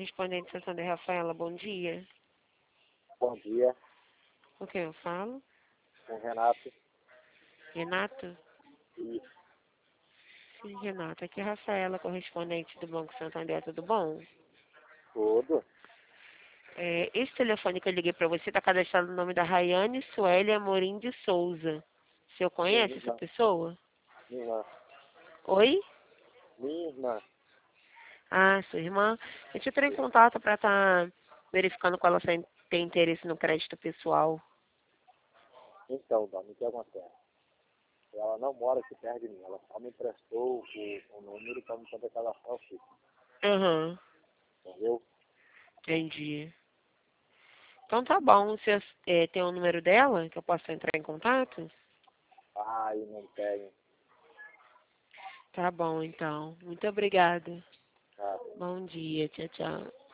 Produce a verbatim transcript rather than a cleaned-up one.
correspondente Santander Rafaela, bom dia. Bom dia, Com quem eu falo? com o Renato. Renato? Isso, Sim, Renato. Aqui é a Rafaela, correspondente do Banco Santander, tudo bom? tudo. É, esse telefone que eu liguei para você está cadastrado no nome da Rayane Sueli Amorim de Souza. O senhor Minha conhece essa irmã, pessoa? minha irmã, Oi? minha irmã. Ah, sua irmã? A gente entrou em contato para estar verificando qual ela tem tem interesse no crédito pessoal. Então, Dona, o que acontece? Ela não mora aqui perto de mim, ela só me emprestou o, o número para me poder cadastrar o Chico, Aham, entendeu? entendi. Então tá bom, você é, tem o número dela que eu posso entrar em contato? Ai, não tenho. Tá bom, então. Muito obrigada. Ah, Bom dia, tchau, tchau.